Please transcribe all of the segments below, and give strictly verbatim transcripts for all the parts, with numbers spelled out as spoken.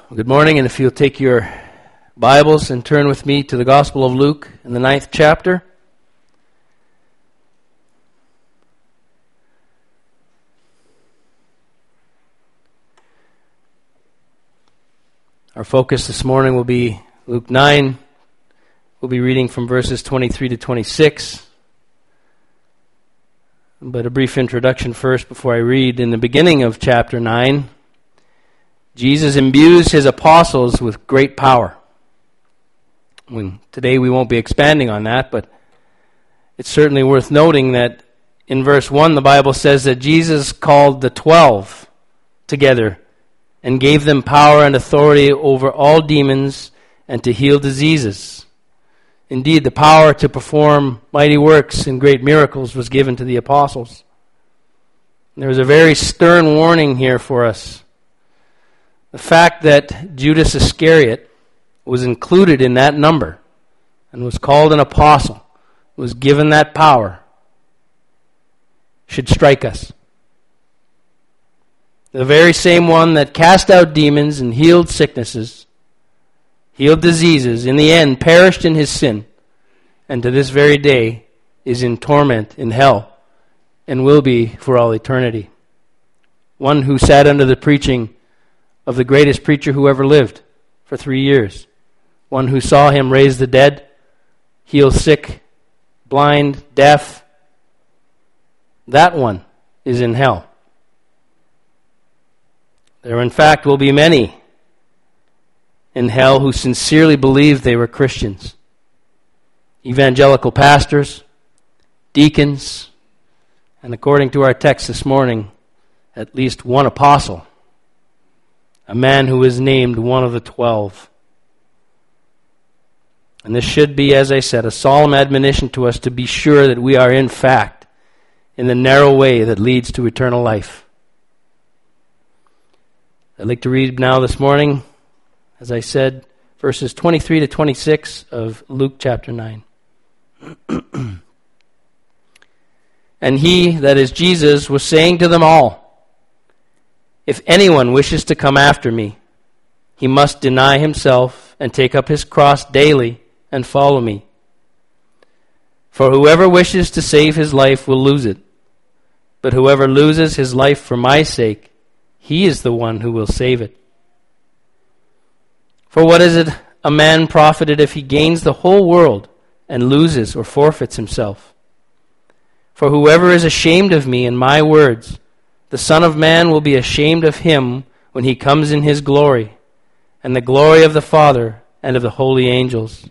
Good morning, and if you'll take your Bibles and turn with me to the Gospel of Luke in the ninth chapter. Our focus this morning will be Luke nine. We'll be reading from verses twenty-three to twenty-six. But a brief introduction first before I read. In the beginning of chapter nine, Jesus imbues his apostles with great power. When, today we won't be expanding on that, but it's certainly worth noting that in verse one the Bible says that Jesus called the twelve together and gave them power and authority over all demons and to heal diseases. Indeed, the power to perform mighty works and great miracles was given to the apostles. And there is a very stern warning here for us. The fact that Judas Iscariot was included in that number and was called an apostle, was given that power, should strike us. The very same one that cast out demons and healed sicknesses, healed diseases, in the end perished in his sin, and to this very day is in torment in hell and will be for all eternity. One who sat under the preaching of the greatest preacher who ever lived for three years. One who saw him raise the dead, heal sick, blind, deaf. That one is in hell. There, in fact, will be many in hell who sincerely believed they were Christians. Evangelical pastors, deacons, and according to our text this morning, at least one apostle. A man who is named one of the twelve. And this should be, as I said, a solemn admonition to us to be sure that we are in fact in the narrow way that leads to eternal life. I'd like to read now this morning, as I said, verses twenty-three to twenty-six of Luke chapter nine. And he, that is Jesus, was saying to them all, if anyone wishes to come after me, he must deny himself and take up his cross daily and follow me. For whoever wishes to save his life will lose it, but whoever loses his life for my sake, he is the one who will save it. For what is it a man profited if he gains the whole world and loses or forfeits himself? For whoever is ashamed of me and my words, the Son of Man will be ashamed of him when he comes in his glory, and the glory of the Father and of the holy angels.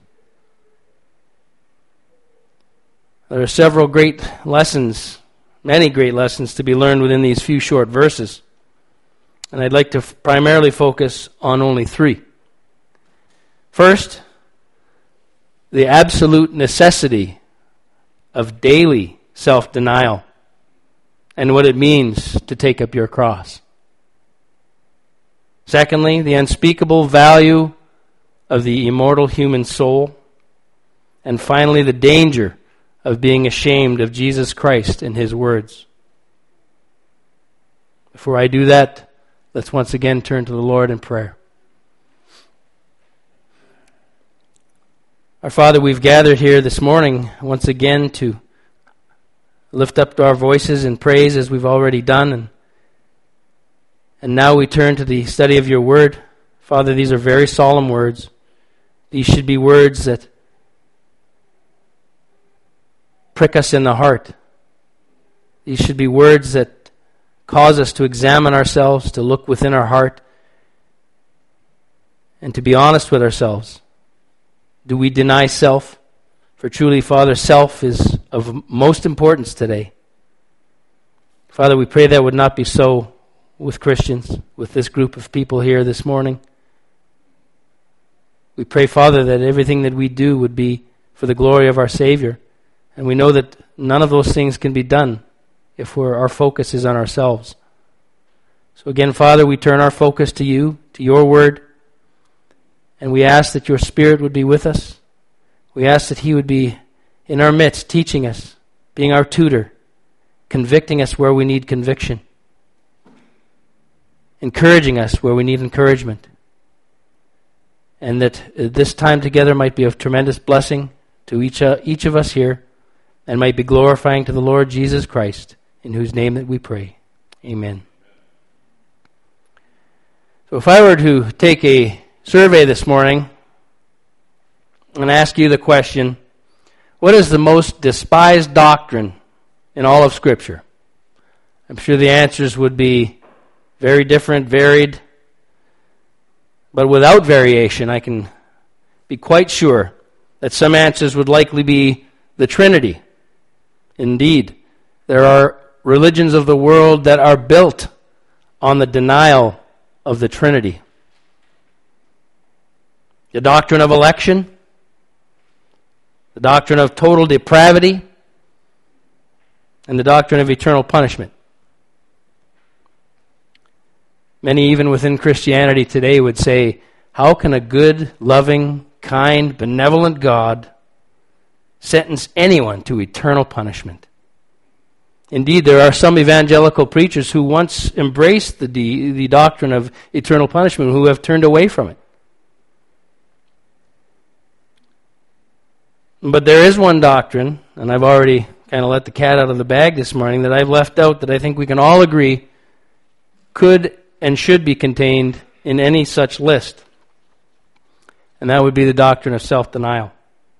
There are several great lessons, many great lessons to be learned within these few short verses. And I'd like to f- primarily focus on only three. First, the absolute necessity of daily self-denial and what it means to take up your cross. Secondly, the unspeakable value of the immortal human soul. And finally, the danger of being ashamed of Jesus Christ and his words. Before I do that, let's once again turn to the Lord in prayer. Our Father, we've gathered here this morning once again to lift up our voices in praise as we've already done. And, and now we turn to the study of your word. Father, these are very solemn words. These should be words that prick us in the heart. These should be words that cause us to examine ourselves, to look within our heart, and to be honest with ourselves. Do we deny self? For truly, Father, self is of most importance today. Father, we pray that would not be so with Christians, with this group of people here this morning. We pray, Father, that everything that we do would be for the glory of our Savior. And we know that none of those things can be done if we're, our focus is on ourselves. So again, Father, we turn our focus to you, to your word, and we ask that your Spirit would be with us. We ask that he would be in our midst, teaching us, being our tutor, convicting us where we need conviction, encouraging us where we need encouragement, and that uh, this time together might be of tremendous blessing to each, uh, each of us here, and might be glorifying to the Lord Jesus Christ, in whose name that we pray. Amen. So if I were to take a survey this morning and ask you the question, what is the most despised doctrine in all of Scripture? I'm sure the answers would be very different, varied, but without variation, I can be quite sure that some answers would likely be the Trinity. Indeed, there are religions of the world that are built on the denial of the Trinity. The doctrine of election, the doctrine of total depravity, and the doctrine of eternal punishment. Many, even within Christianity today, would say, how can a good, loving, kind, benevolent God sentence anyone to eternal punishment? Indeed, there are some evangelical preachers who once embraced the, de- the doctrine of eternal punishment who have turned away from it. But there is one doctrine, and I've already kind of let the cat out of the bag this morning, that I've left out that I think we can all agree could and should be contained in any such list. And that would be the doctrine of self-denial.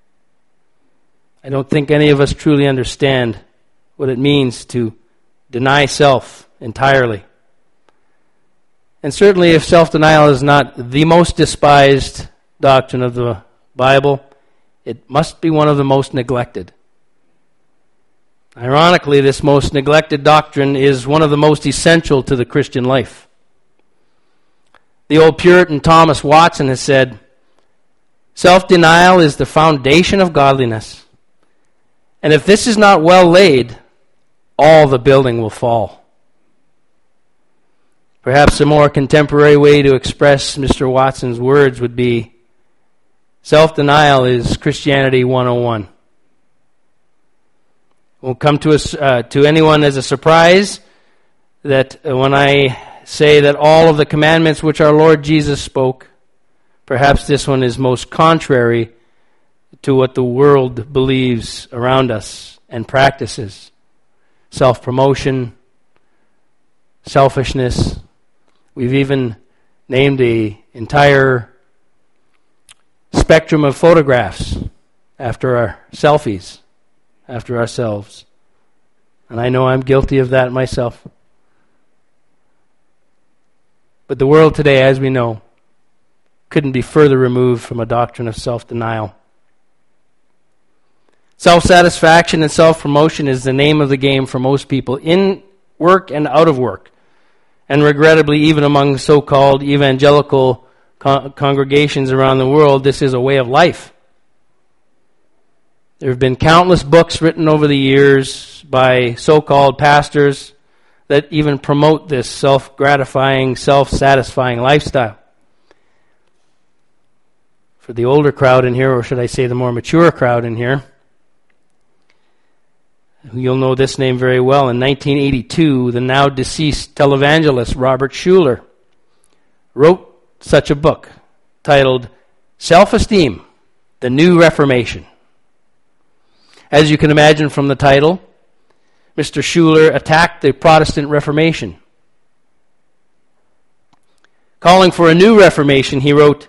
I don't think any of us truly understand what it means to deny self entirely. And certainly if self-denial is not the most despised doctrine of the Bible, it must be one of the most neglected. Ironically, this most neglected doctrine is one of the most essential to the Christian life. The old Puritan Thomas Watson has said, self-denial is the foundation of godliness. And if this is not well laid, all the building will fall. Perhaps a more contemporary way to express Mister Watson's words would be, self-denial is Christianity one oh one. It won't come to us, uh, to anyone as a surprise that when I say that all of the commandments which our Lord Jesus spoke, perhaps this one is most contrary to what the world believes around us and practices. Self-promotion, selfishness. We've even named an entire spectrum of photographs after our selfies, after ourselves. And I know I'm guilty of that myself. But the world today, as we know, couldn't be further removed from a doctrine of self-denial. Self-satisfaction and self-promotion is the name of the game for most people, in work and out of work. And regrettably, even among so-called evangelical con- congregations around the world, this is a way of life. There have been countless books written over the years by so-called pastors that even promote this self-gratifying, self-satisfying lifestyle. For the older crowd in here, or should I say the more mature crowd in here, you'll know this name very well. In nineteen eighty-two, the now deceased televangelist Robert Schuller wrote such a book titled Self-Esteem, The New Reformation. As you can imagine from the title, Mister Schuller attacked the Protestant Reformation. Calling for a new Reformation, he wrote,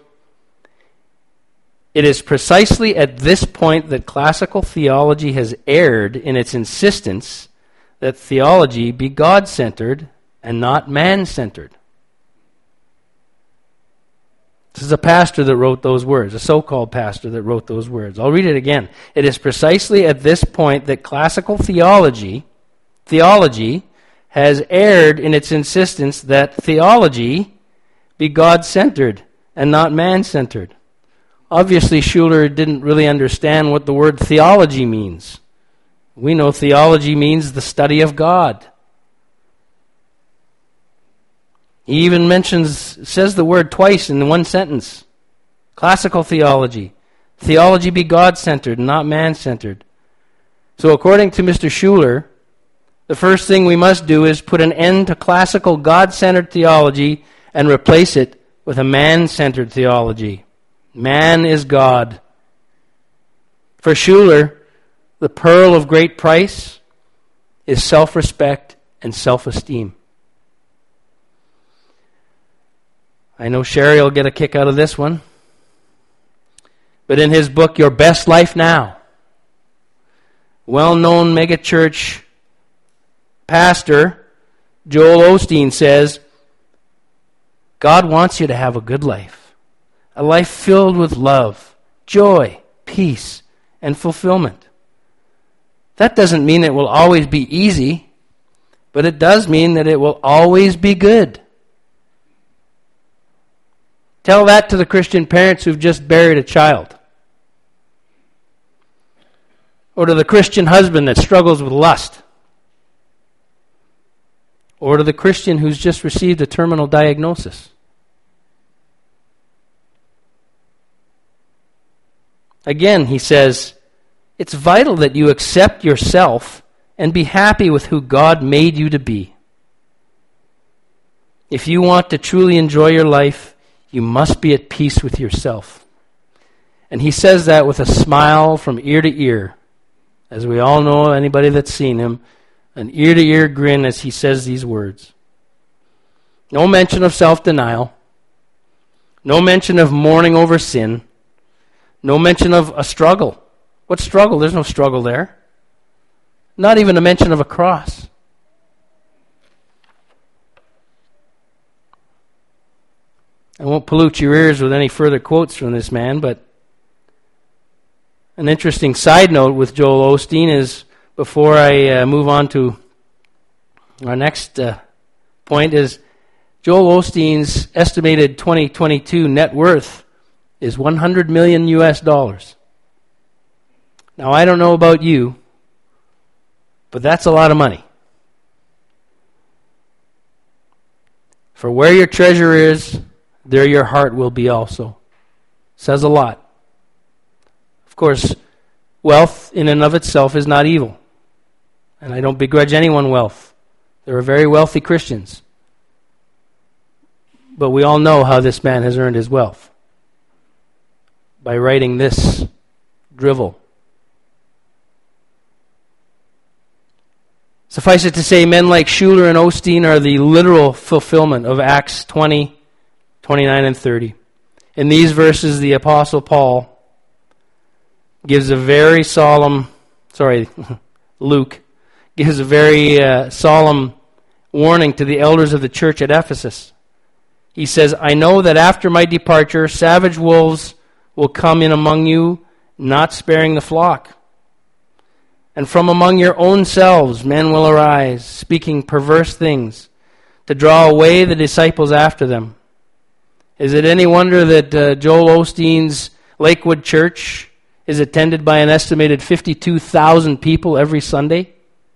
"It is precisely at this point that classical theology has erred in its insistence that theology be God-centered and not man-centered." This is a pastor that wrote those words, a so-called pastor that wrote those words. I'll read it again. "It is precisely at this point that classical theology, theology has erred in its insistence that theology be God-centered and not man-centered." Obviously, Schuller didn't really understand what the word theology means. We know theology means the study of God. He even mentions, says the word twice in one sentence. Classical theology. Theology be God-centered, not man-centered. So according to Mister Schuller, the first thing we must do is put an end to classical God-centered theology and replace it with a man-centered theology. Man is God. For Schuller, the pearl of great price is self-respect and self-esteem. I know Sherry will get a kick out of this one. But in his book, Your Best Life Now, well-known megachurch pastor Joel Osteen says, God wants you to have a good life, a life filled with love, joy, peace, and fulfillment. That doesn't mean it will always be easy, but it does mean that it will always be good. Tell that to the Christian parents who've just buried a child. Or to the Christian husband that struggles with lust. Or to the Christian who's just received a terminal diagnosis. Again, he says, it's vital that you accept yourself and be happy with who God made you to be. If you want to truly enjoy your life, you must be at peace with yourself. And he says that with a smile from ear to ear. As we all know, anybody that's seen him, an ear-to-ear grin as he says these words. No mention of self-denial. No mention of mourning over sin. No mention of a struggle. What struggle? There's no struggle there. Not even a mention of a cross. I won't pollute your ears with any further quotes from this man, but an interesting side note with Joel Osteen is, before I uh, move on to our next uh, point, is Joel Osteen's estimated twenty twenty-two net worth is one hundred million U S dollars. Now, I don't know about you, but that's a lot of money. For where your treasure is, there your heart will be also. Says a lot. Of course, wealth in and of itself is not evil. And I don't begrudge anyone wealth. There are very wealthy Christians. But we all know how this man has earned his wealth. By writing this drivel. Suffice it to say, men like Schuller and Osteen are the literal fulfillment of Acts twenty, twenty-nine, and thirty. In these verses, the Apostle Paul gives a very solemn, sorry, Luke, gives a very uh, solemn warning to the elders of the church at Ephesus. He says, I know that after my departure, savage wolves will come in among you, not sparing the flock. And from among your own selves men will arise, speaking perverse things, to draw away the disciples after them. Is it any wonder that uh, Joel Osteen's Lakewood Church is attended by an estimated fifty-two thousand people every Sunday?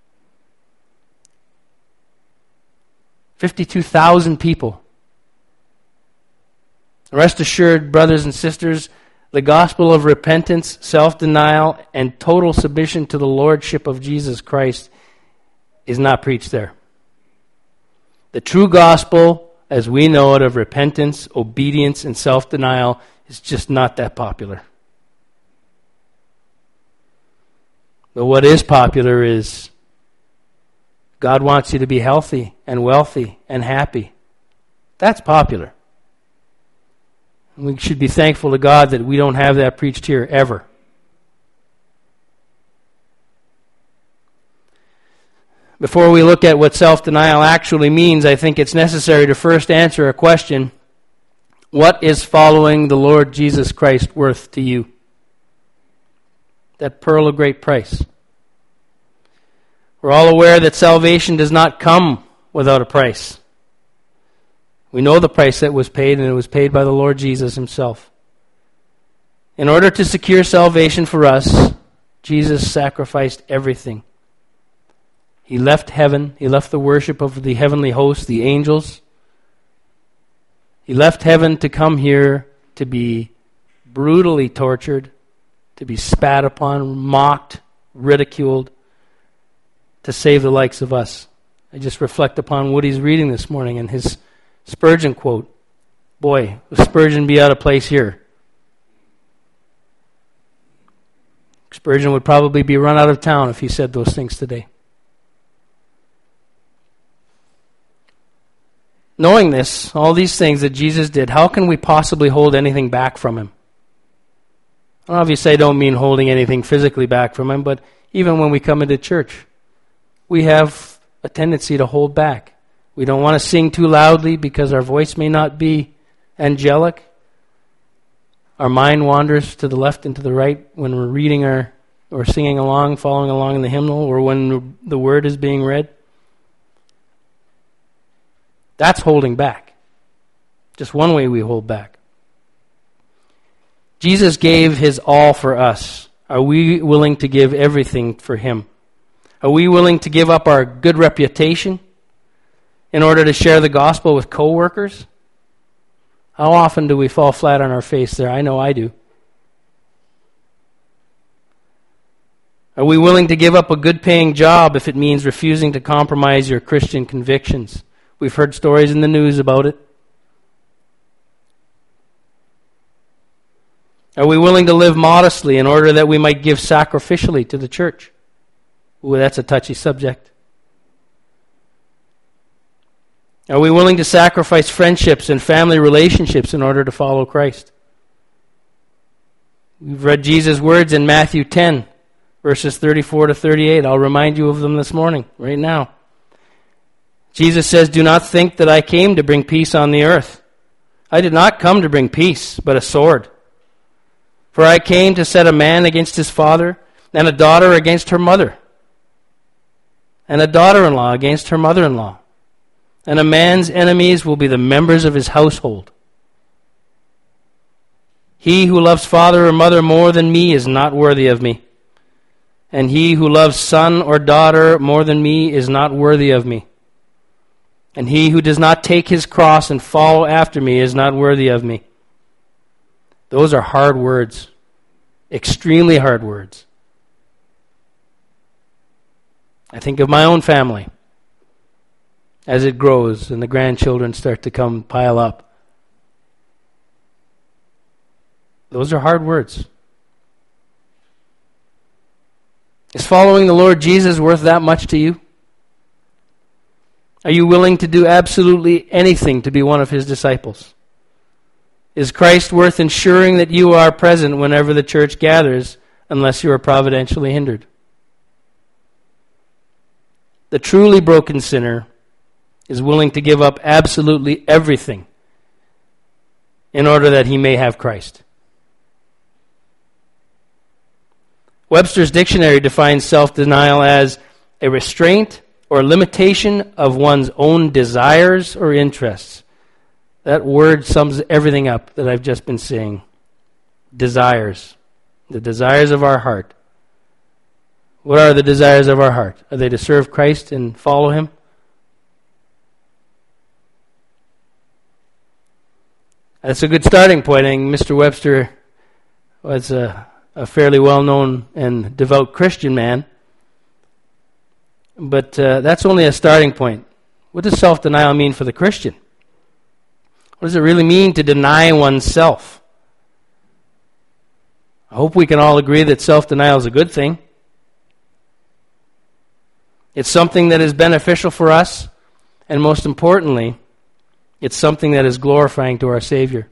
fifty-two thousand people. Rest assured, brothers and sisters, the gospel of repentance, self-denial, and total submission to the lordship of Jesus Christ is not preached there. The true gospel, as we know it, of repentance, obedience, and self-denial is just not that popular. But what is popular is God wants you to be healthy and wealthy and happy. That's popular. We should be thankful to God that we don't have that preached here ever. Before we look at what self-denial actually means, I think it's necessary to first answer a question. What is following the Lord Jesus Christ worth to you? That pearl of great price. We're all aware that salvation does not come without a price. We know the price that was paid, and it was paid by the Lord Jesus himself. In order to secure salvation for us, Jesus sacrificed everything. He left heaven. He left the worship of the heavenly host, the angels. He left heaven to come here to be brutally tortured, to be spat upon, mocked, ridiculed, to save the likes of us. I just reflect upon what he's reading this morning and his Spurgeon quote. Boy, would Spurgeon be out of place here? Spurgeon would probably be run out of town if he said those things today. Knowing this, all these things that Jesus did, how can we possibly hold anything back from him? Obviously, I don't mean holding anything physically back from him, but even when we come into church, we have a tendency to hold back. We don't want to sing too loudly because our voice may not be angelic. Our mind wanders to the left and to the right when we're reading our, or singing along, following along in the hymnal, or when the word is being read. That's holding back. Just one way we hold back. Jesus gave his all for us. Are we willing to give everything for him? Are we willing to give up our good reputation in order to share the gospel with coworkers? How often do we fall flat on our face there? I know I do. Are we willing to give up a good-paying job if it means refusing to compromise your Christian convictions? We've heard stories in the news about it. Are we willing to live modestly in order that we might give sacrificially to the church? Ooh, that's a touchy subject. Are we willing to sacrifice friendships and family relationships in order to follow Christ? We've read Jesus' words in Matthew ten, verses thirty-four to thirty-eight. I'll remind you of them this morning, right now. Jesus says, "Do not think that I came to bring peace on the earth. I did not come to bring peace, but a sword. For I came to set a man against his father, and a daughter against her mother, and a daughter-in-law against her mother-in-law. And a man's enemies will be the members of his household. He who loves father or mother more than me is not worthy of me. And he who loves son or daughter more than me is not worthy of me. And he who does not take his cross and follow after me is not worthy of me." Those are hard words. Extremely hard words. I think of my own family as it grows and the grandchildren start to come pile up. Those are hard words. Is following the Lord Jesus worth that much to you? Are you willing to do absolutely anything to be one of his disciples? Is Christ worth ensuring that you are present whenever the church gathers, unless you are providentially hindered? The truly broken sinner is willing to give up absolutely everything in order that he may have Christ. Webster's dictionary defines self-denial as a restraint or limitation of one's own desires or interests. That word sums everything up that I've just been saying. Desires. The desires of our heart. What are the desires of our heart? Are they to serve Christ and follow him? That's a good starting point. And Mister Webster was a, a fairly well-known and devout Christian man. But uh, that's only a starting point. What does self-denial mean for the Christian? What does it really mean to deny oneself? I hope we can all agree that self-denial is a good thing. It's something that is beneficial for us, and most importantly, it's something that is glorifying to our Savior.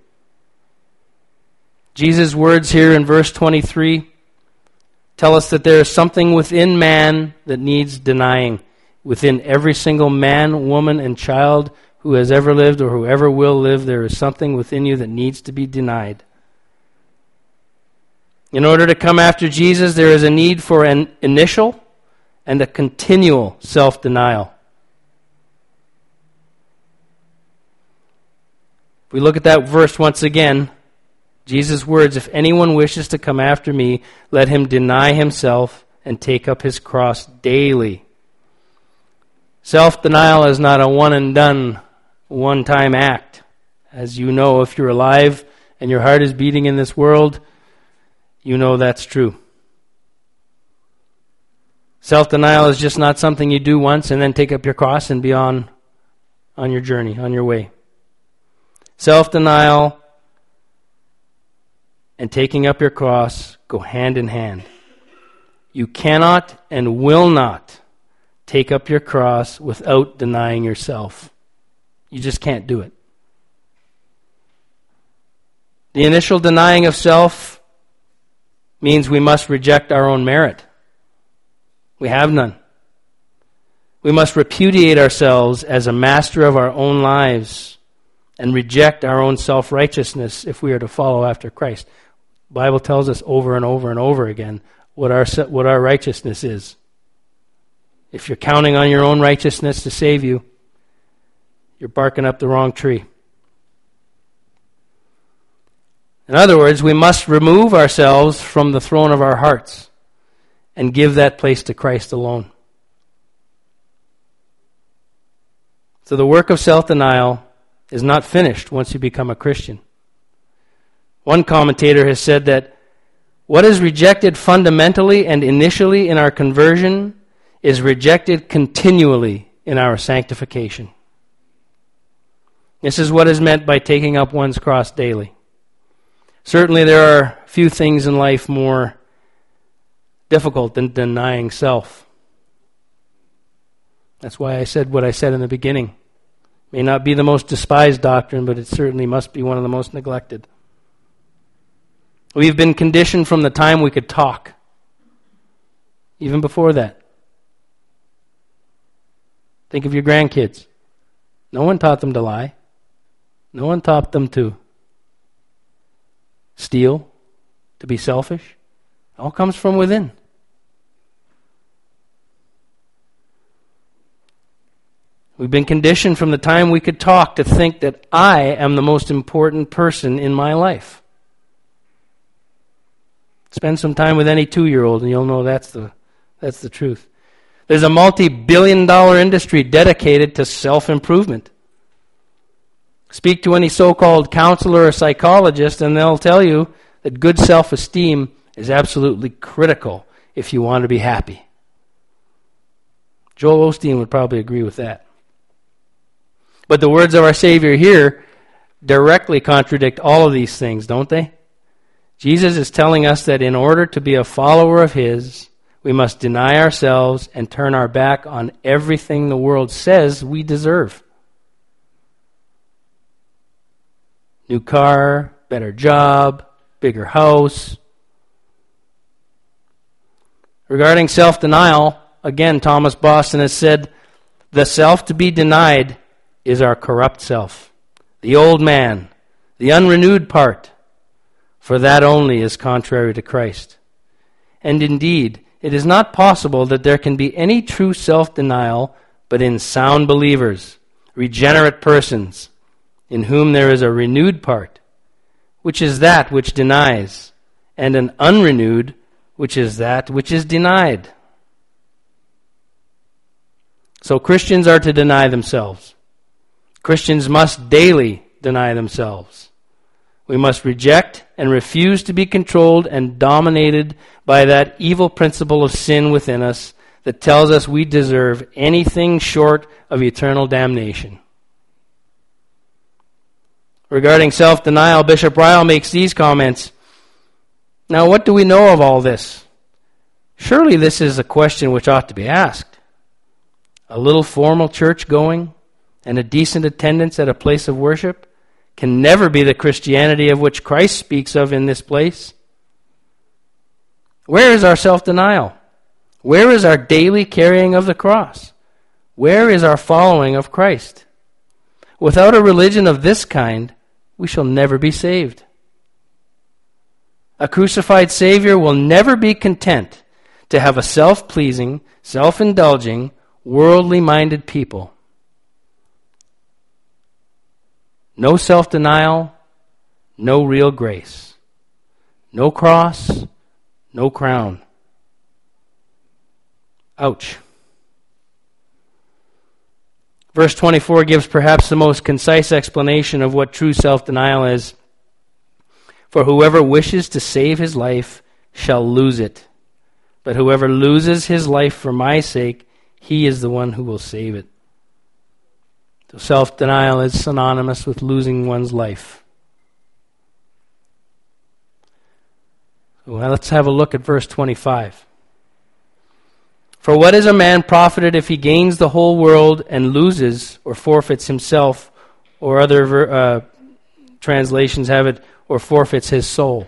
Jesus' words here in verse twenty-three tell us that there is something within man that needs denying. Within every single man, woman, and child who has ever lived or who ever will live, there is something within you that needs to be denied. In order to come after Jesus, there is a need for an initial and a continual self-denial. If we look at that verse once again, Jesus' words, "If anyone wishes to come after me, let him deny himself and take up his cross daily." Self-denial is not a one-and-done, one-time act. As you know, if you're alive and your heart is beating in this world, you know that's true. Self-denial is just not something you do once and then take up your cross and be on, on your journey, on your way. Self-denial and taking up your cross go hand in hand. You cannot and will not take up your cross without denying yourself. You just can't do it. The initial denying of self means we must reject our own merit. We have none. We must repudiate ourselves as a master of our own lives and reject our own self-righteousness if we are to follow after Christ. The Bible tells us over and over and over again what our what our righteousness is. If you're counting on your own righteousness to save you, you're barking up the wrong tree. In other words, we must remove ourselves from the throne of our hearts and give that place to Christ alone. So the work of self-denial is not finished once you become a Christian. One commentator has said that what is rejected fundamentally and initially in our conversion is rejected continually in our sanctification. This is what is meant by taking up one's cross daily. Certainly there are few things in life more difficult than denying self. That's why I said what I said in the beginning. It may not be the most despised doctrine, but it certainly must be one of the most neglected. We've been conditioned from the time we could talk, even before that. Think of your grandkids. No one taught them to lie. No one taught them to steal, to be selfish. It all comes from within. We've been conditioned from the time we could talk to think that I am the most important person in my life. Spend some time with any two-year-old and you'll know that's the that's the truth. There's a multi-billion dollar industry dedicated to self-improvement. Speak to any so-called counselor or psychologist and they'll tell you that good self-esteem is absolutely critical if you want to be happy. Joel Osteen would probably agree with that. But the words of our Savior here directly contradict all of these things, don't they? Jesus is telling us that in order to be a follower of His, we must deny ourselves and turn our back on everything the world says we deserve. New car, better job, bigger house. Regarding self-denial, again, Thomas Boston has said, the self to be denied is our corrupt self, the old man, the unrenewed part, for that only is contrary to Christ. And indeed, it is not possible that there can be any true self-denial but in sound believers, regenerate persons, in whom there is a renewed part, which is that which denies, and an unrenewed, which is that which is denied. So Christians are to deny themselves. Christians must daily deny themselves. We must reject and refuse to be controlled and dominated by that evil principle of sin within us that tells us we deserve anything short of eternal damnation. Regarding self-denial, Bishop Ryle makes these comments. Now, what do we know of all this? Surely this is a question which ought to be asked. A little formal church going and a decent attendance at a place of worship can never be the Christianity of which Christ speaks of in this place. Where is our self-denial? Where is our daily carrying of the cross? Where is our following of Christ? Without a religion of this kind, we shall never be saved. A crucified Savior will never be content to have a self-pleasing, self-indulging, worldly-minded people. No self-denial, no real grace. No cross, no crown. Ouch. Verse twenty-four gives perhaps the most concise explanation of what true self-denial is. For whoever wishes to save his life shall lose it. But whoever loses his life for my sake, he is the one who will save it. So self-denial is synonymous with losing one's life. Well, let's have a look at verse twenty-five. For what is a man profited if he gains the whole world and loses or forfeits himself, or other uh, translations have it, or forfeits his soul?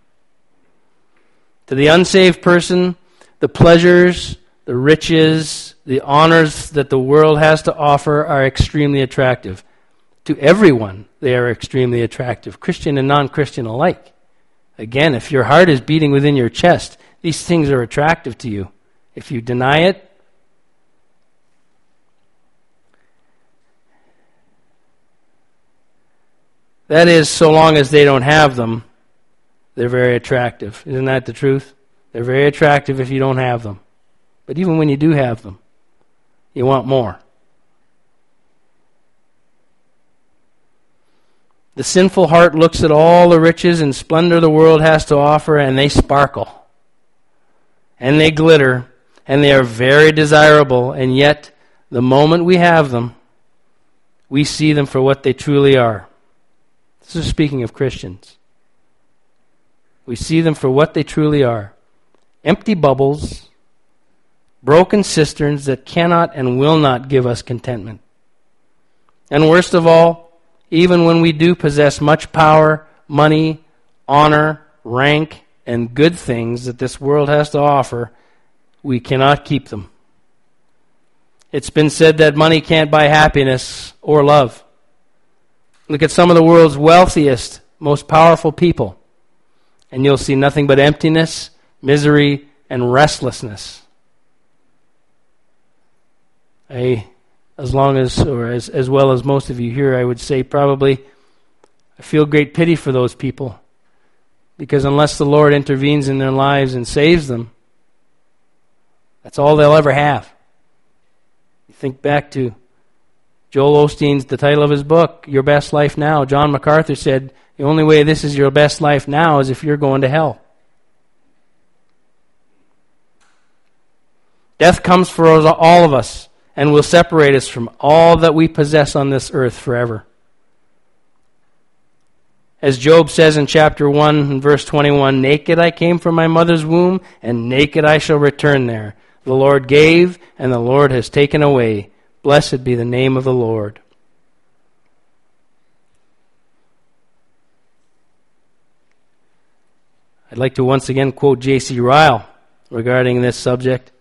To the unsaved person, the pleasures, the riches, the honors that the world has to offer are extremely attractive. To everyone, they are extremely attractive, Christian and non-Christian alike. Again, if your heart is beating within your chest, these things are attractive to you. If you deny it, that is, so long as they don't have them, they're very attractive. Isn't that the truth? They're very attractive if you don't have them. But even when you do have them, you want more. The sinful heart looks at all the riches and splendor the world has to offer, and they sparkle. And they glitter. And they are very desirable, and yet, the moment we have them, we see them for what they truly are. This is speaking of Christians. We see them for what they truly are. Empty bubbles, broken cisterns that cannot and will not give us contentment. And worst of all, even when we do possess much power, money, honor, rank, and good things that this world has to offer, we cannot keep them. It's been said that money can't buy happiness or love. Look at some of the world's wealthiest, most powerful people, and you'll see nothing but emptiness, misery, and restlessness. I, as long as, or as, as well as most of you here, I would say probably, I feel great pity for those people, because unless the Lord intervenes in their lives and saves them, that's all they'll ever have. You think back to Joel Osteen's, the title of his book, Your Best Life Now. John MacArthur said, the only way this is your best life now is if you're going to hell. Death comes for all of us and will separate us from all that we possess on this earth forever. As Job says in chapter one and verse twenty-one, naked I came from my mother's womb, and naked I shall return there. The Lord gave, and the Lord has taken away. Blessed be the name of the Lord. I'd like to once again quote J C Ryle regarding this subject.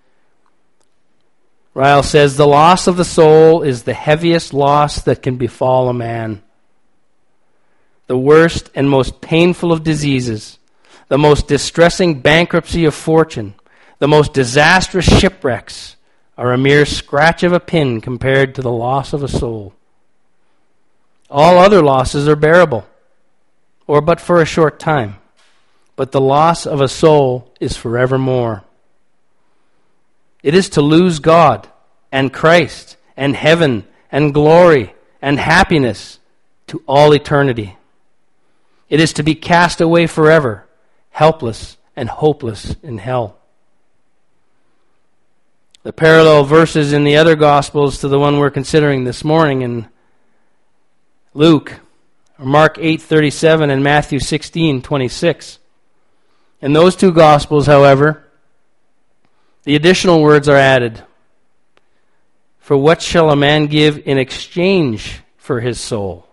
Ryle says, the loss of the soul is the heaviest loss that can befall a man. The worst and most painful of diseases, the most distressing bankruptcy of fortune, the most disastrous shipwrecks are a mere scratch of a pin compared to the loss of a soul. All other losses are bearable, or but for a short time, but the loss of a soul is forevermore. It is to lose God and Christ and heaven and glory and happiness to all eternity. It is to be cast away forever, helpless and hopeless in hell. The parallel verses in the other Gospels to the one we're considering this morning in Luke are Mark eight thirty-seven and Matthew sixteen twenty-six. In those two Gospels, however, the additional words are added. For what shall a man give in exchange for his soul?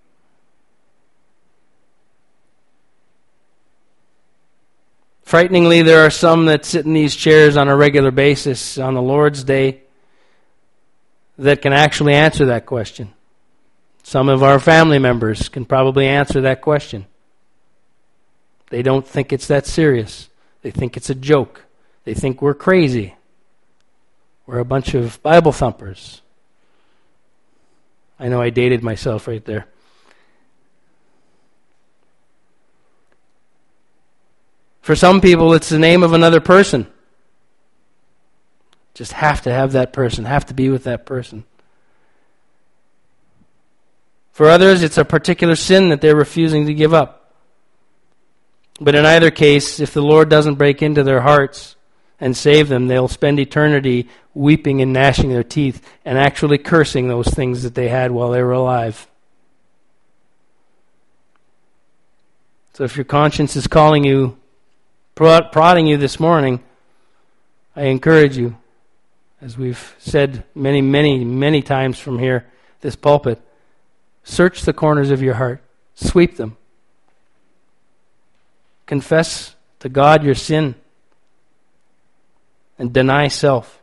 Frighteningly, there are some that sit in these chairs on a regular basis on the Lord's Day that can actually answer that question. Some of our family members can probably answer that question. They don't think it's that serious. They think it's a joke. They think we're crazy. We're a bunch of Bible thumpers. I know I dated myself right there. For some people, it's the name of another person. Just have to have that person, have to be with that person. For others, it's a particular sin that they're refusing to give up. But in either case, if the Lord doesn't break into their hearts and save them, they'll spend eternity weeping and gnashing their teeth and actually cursing those things that they had while they were alive. So if your conscience is calling you, prodding you this morning, I encourage you, as we've said many, many, many times from here, this pulpit, search the corners of your heart. Sweep them. Confess to God your sin. And deny self.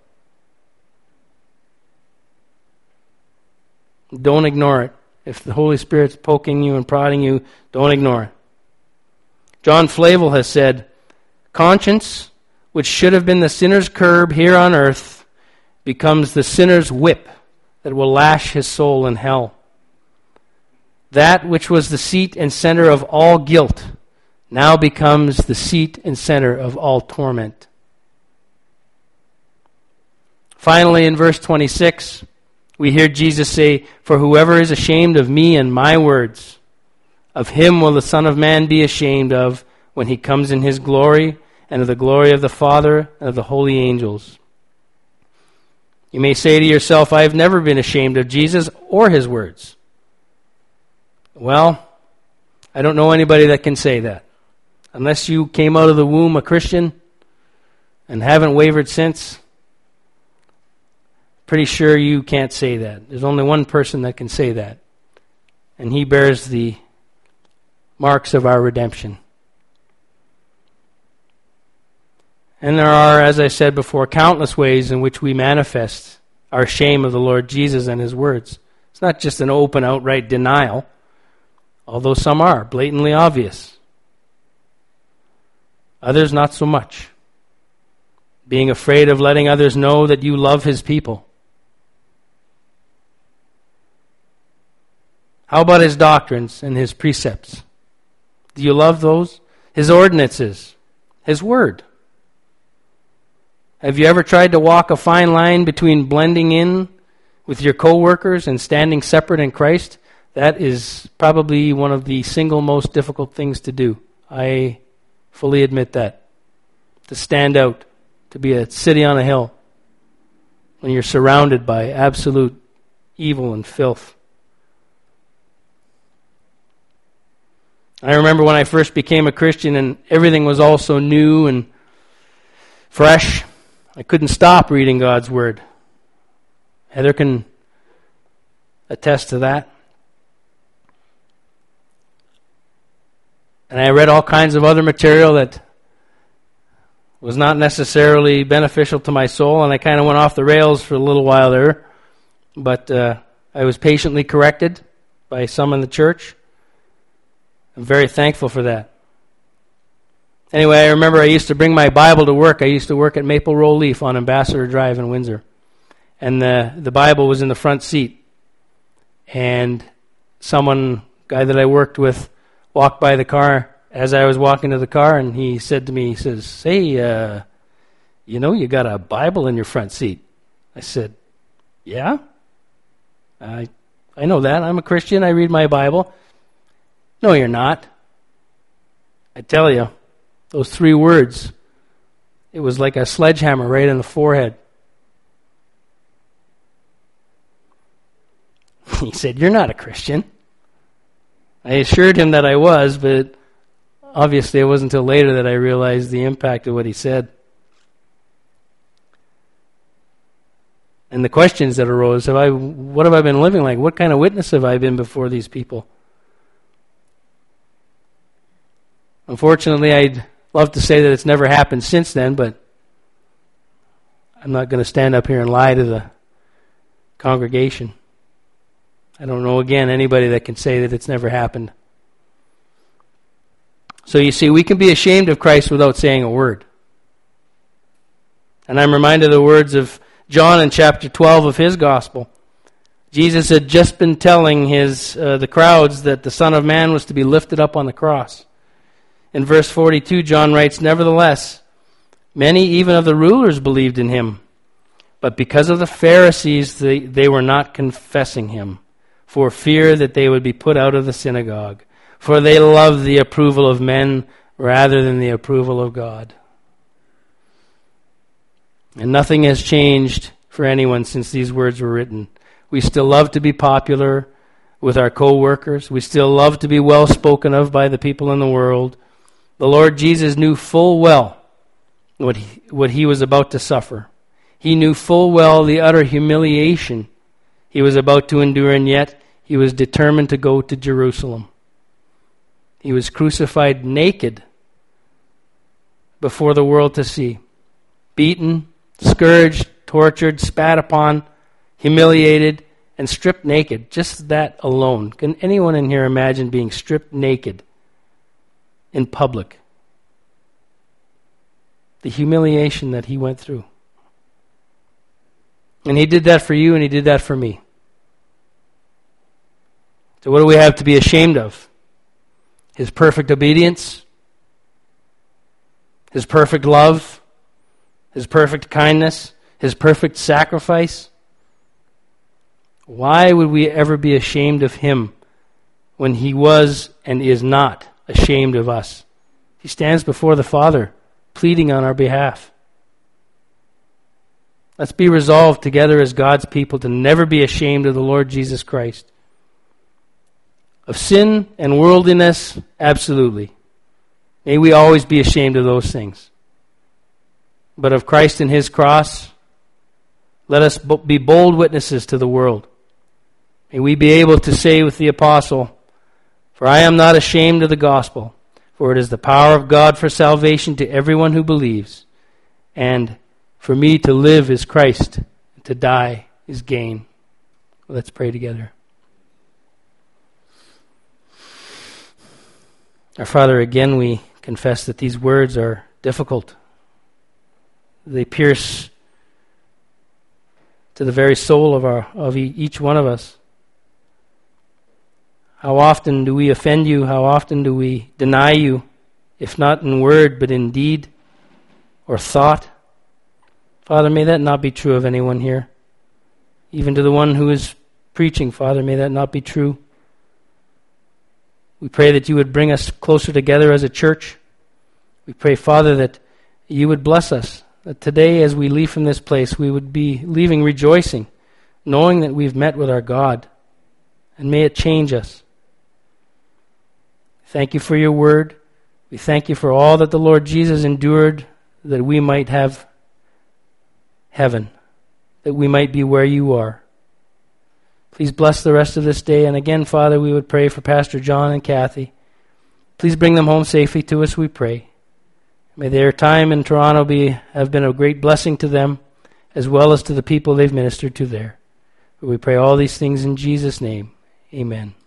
Don't ignore it. If the Holy Spirit's poking you and prodding you, don't ignore it. John Flavel has said, conscience, which should have been the sinner's curb here on earth, becomes the sinner's whip that will lash his soul in hell. That which was the seat and center of all guilt now becomes the seat and center of all torment. Finally, in verse twenty-six, we hear Jesus say, for whoever is ashamed of me and my words, of him will the Son of Man be ashamed of when he comes in his glory and of the glory of the Father and of the holy angels. You may say to yourself, I have never been ashamed of Jesus or his words. Well, I don't know anybody that can say that. Unless you came out of the womb a Christian and haven't wavered since, pretty sure you can't say that. There's only one person that can say that. And he bears the marks of our redemption. And there are, as I said before, countless ways in which we manifest our shame of the Lord Jesus and his words. It's not just an open, outright denial, although some are blatantly obvious. Others not so much. Being afraid of letting others know that you love his people. How about his doctrines and his precepts? Do you love those? His ordinances, his word. Have you ever tried to walk a fine line between blending in with your co-workers and standing separate in Christ? That is probably one of the single most difficult things to do. I fully admit that. To stand out, to be a city on a hill, when you're surrounded by absolute evil and filth. I remember when I first became a Christian and everything was all so new and fresh, I couldn't stop reading God's Word. Heather can attest to that. And I read all kinds of other material that was not necessarily beneficial to my soul, and I kind of went off the rails for a little while there. But uh, I was patiently corrected by some in the church. I'm very thankful for that. Anyway, I remember I used to bring my Bible to work. I used to work at Maple Row Leaf on Ambassador Drive in Windsor. And the, the Bible was in the front seat. And someone, guy that I worked with, walked by the car as I was walking to the car, and he said to me, he says, hey, uh, you know, you got a Bible in your front seat. I said, yeah? I, I know that. I'm a Christian. I read my Bible. No, you're not. I tell you. Those three words, it was like a sledgehammer right in the forehead. He said, you're not a Christian. I assured him that I was, but obviously it wasn't until later that I realized the impact of what he said. And the questions that arose, have I, what have I been living like? What kind of witness have I been before these people? Unfortunately, I'd love to say that it's never happened since then, but I'm not going to stand up here and lie to the congregation. I don't know, again, anybody that can say that it's never happened. So you see, we can be ashamed of Christ without saying a word. And I'm reminded of the words of John in chapter twelve of his gospel. Jesus had just been telling his uh, the crowds that the Son of Man was to be lifted up on the cross. In verse forty-two, John writes, nevertheless, many even of the rulers believed in him, but because of the Pharisees, they, they were not confessing him, for fear that they would be put out of the synagogue. For they loved the approval of men rather than the approval of God. And nothing has changed for anyone since these words were written. We still love to be popular with our co-workers. We still love to be well spoken of by the people in the world. The Lord Jesus knew full well what he, what he was about to suffer. He knew full well the utter humiliation he was about to endure, and yet he was determined to go to Jerusalem. He was crucified naked before the world to see, beaten, scourged, tortured, spat upon, humiliated, and stripped naked. Just that alone. Can anyone in here imagine being stripped naked in public? The humiliation that he went through. And he did that for you, and he did that for me. So what do we have to be ashamed of? His perfect obedience, his perfect love, his perfect kindness, his perfect sacrifice. Why would we ever be ashamed of him when he was and is not ashamed of us? He stands before the Father, pleading on our behalf. Let's be resolved together as God's people to never be ashamed of the Lord Jesus Christ. Of sin and worldliness, absolutely. May we always be ashamed of those things. But of Christ and his cross, let us be bold witnesses to the world. May we be able to say with the apostle, "For I am not ashamed of the gospel, for it is the power of God for salvation to everyone who believes. And for me to live is Christ, and to die is gain." Let's pray together. Our Father, again we confess that these words are difficult. They pierce to the very soul of our of each one of us. How often do we offend you? How often do we deny you, if not in word, but in deed or thought? Father, may that not be true of anyone here. Even to the one who is preaching, Father, may that not be true. We pray that you would bring us closer together as a church. We pray, Father, that you would bless us, that today as we leave from this place, we would be leaving rejoicing, knowing that we've met with our God, and may it change us. Thank you for your word. We thank you for all that the Lord Jesus endured, that we might have heaven, that we might be where you are. Please bless the rest of this day. And again, Father, we would pray for Pastor John and Kathy. Please bring them home safely to us, we pray. May their time in Toronto be have been a great blessing to them, as well as to the people they've ministered to there. We pray all these things in Jesus' name. Amen.